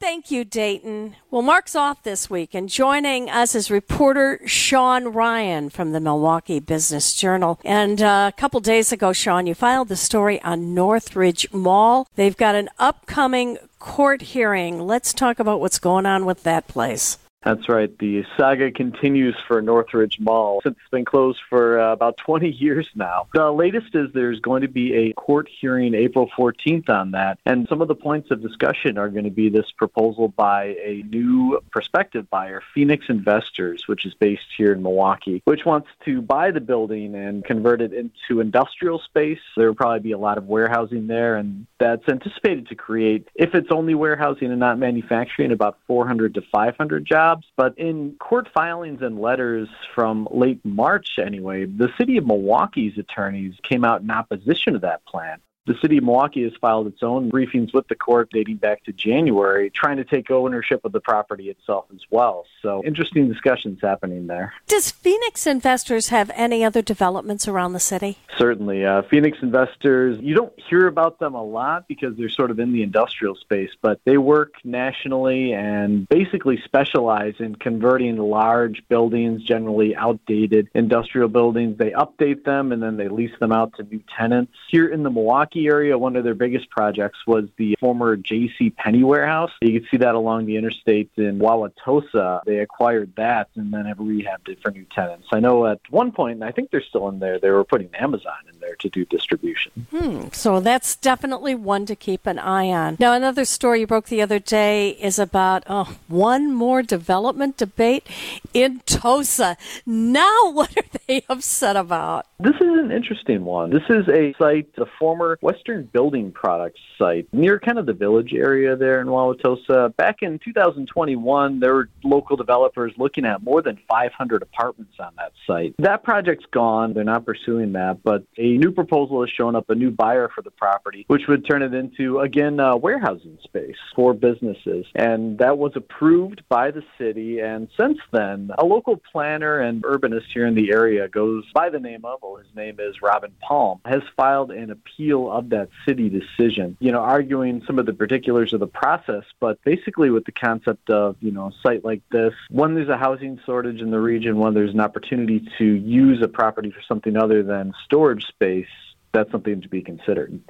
Thank you, Dayton. Well, Mark's off this week, and joining us is reporter Sean Ryan from the Milwaukee Business Journal. And a couple days ago, Sean, you filed the story on Northridge Mall. They've got an upcoming court hearing. Let's talk about what's going on with that place. That's right. The saga continues for Northridge Mall since it's been closed for about 20 years now. The latest is there's going to be a court hearing April 14th on that, and some of the points of discussion are going to be this proposal by a new prospective buyer, Phoenix Investors, which is based here in Milwaukee, which wants to buy the building and convert it into industrial space. There will probably be a lot of warehousing there, and that's anticipated to create, if it's only warehousing and not manufacturing, about 400 to 500 jobs. But in court filings and letters from late March, anyway, the city of Milwaukee's attorneys came out in opposition to that plan. The city of Milwaukee has filed its own briefings with the court dating back to January, trying to take ownership of the property itself as well. So interesting discussions happening there. Does Phoenix Investors have any other developments around the city? Certainly. Phoenix Investors, you don't hear about them a lot because they're sort of in the industrial space, but they work nationally and basically specialize in converting large buildings, generally outdated industrial buildings. They update them and then they lease them out to new tenants. Here in the Milwaukee area, one of their biggest projects was the former J.C. Penney warehouse. You can see that along the interstate in Wauwatosa. They acquired that and then have rehabbed it for new tenants. I know at one point, and I think they're still in there, they were putting Amazon in there to do distribution. So that's definitely one to keep an eye on. Now, another story you broke the other day is about one more development debate in Tosa. Now, what are they upset about? This is an interesting one. This is a site, the former Western Building Products site, near kind of the village area there in Wauwatosa. Back in 2021, there were local developers looking at more than 500 apartments on that site. That project's gone. They're not pursuing that, but a new proposal has shown up, a new buyer for the property, which would turn it into, again, warehousing space for businesses. And that was approved by the city. And since then, a local planner and urbanist here in the area goes by the name of, his name is Robin Palm, has filed an appeal of that city decision, arguing some of the particulars of the process, but basically with the concept of, a site like this, when there's a housing shortage in the region, when there's an opportunity to use a property for something other than storage space, that's something to be considered.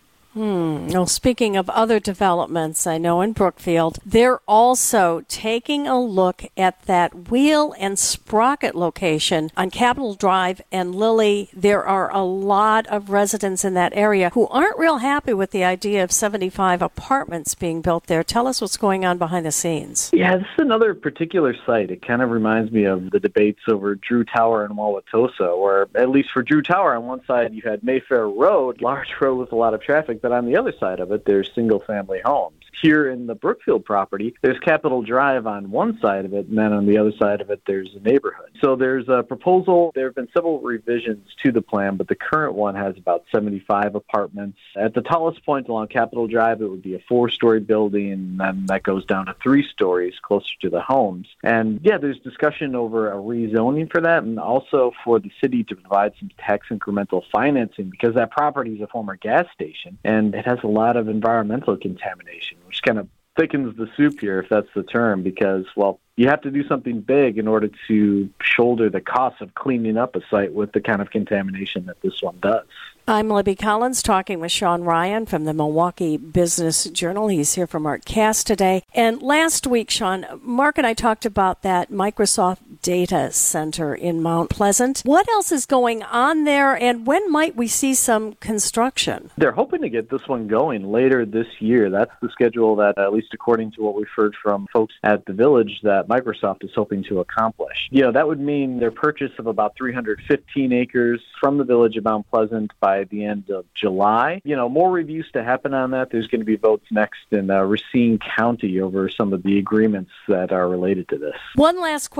Well, speaking of other developments, I know in Brookfield, they're also taking a look at that Wheel and Sprocket location on Capitol Drive and Lilly. There are a lot of residents in that area who aren't real happy with the idea of 75 apartments being built there. Tell us what's going on behind the scenes. Yeah, this is another particular site. It kind of reminds me of the debates over Drew Tower and Wauwatosa, where at least for Drew Tower, on one side you had Mayfair Road, large road with a lot of traffic, but on the other side of it, there's single-family homes. Here in the Brookfield property, there's Capitol Drive on one side of it, and then on the other side of it, there's a neighborhood. So there's a proposal. There have been several revisions to the plan, but the current one has about 75 apartments. At the tallest point along Capitol Drive, it would be a 4-story building, and then that goes down to 3 stories closer to the homes. And, yeah, there's discussion over a rezoning for that, and also for the city to provide some tax incremental financing, because that property is a former gas station, and it has a lot of environmental contamination, which kind of thickens the soup here, if that's the term, because, well, you have to do something big in order to shoulder the cost of cleaning up a site with the kind of contamination that this one does. I'm Libby Collins talking with Sean Ryan from the Milwaukee Business Journal. He's here for Mark Cass today. And last week, Sean, Mark and I talked about that Microsoft data center in Mount Pleasant. What else is going on there, and when might we see some construction? They're hoping to get this one going later this year. That's the schedule that, at least according to what we've heard from folks at the Village, that Microsoft is hoping to accomplish. That would mean their purchase of about 315 acres from the Village of Mount Pleasant by the end of July. More reviews to happen on that. There's going to be votes next in Racine County over some of the agreements that are related to this. One last question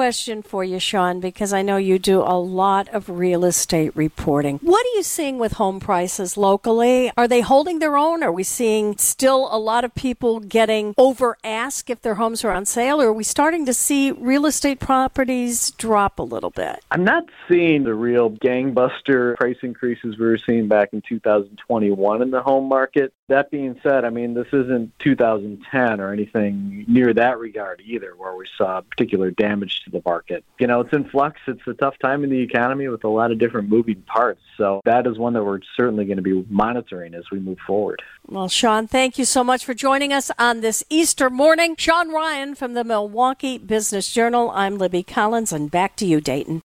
for you, Sean, because I know you do a lot of real estate reporting. What are you seeing with home prices locally? Are they holding their own? Are we seeing still a lot of people getting over ask if their homes are on sale, or are we starting to see real estate properties drop a little bit? I'm not seeing the real gangbuster price increases we were seeing back in 2021 in the home market. That being said, I mean, this isn't 2010 or anything near that regard either, where we saw particular damage to the market. You know, it's in flux. It's a tough time in the economy with a lot of different moving parts. So that is one that we're certainly going to be monitoring as we move forward. Well, Sean, thank you so much for joining us on this Easter morning. Sean Ryan from the Milwaukee Business Journal. I'm Libby Collins, and back to you, Dayton.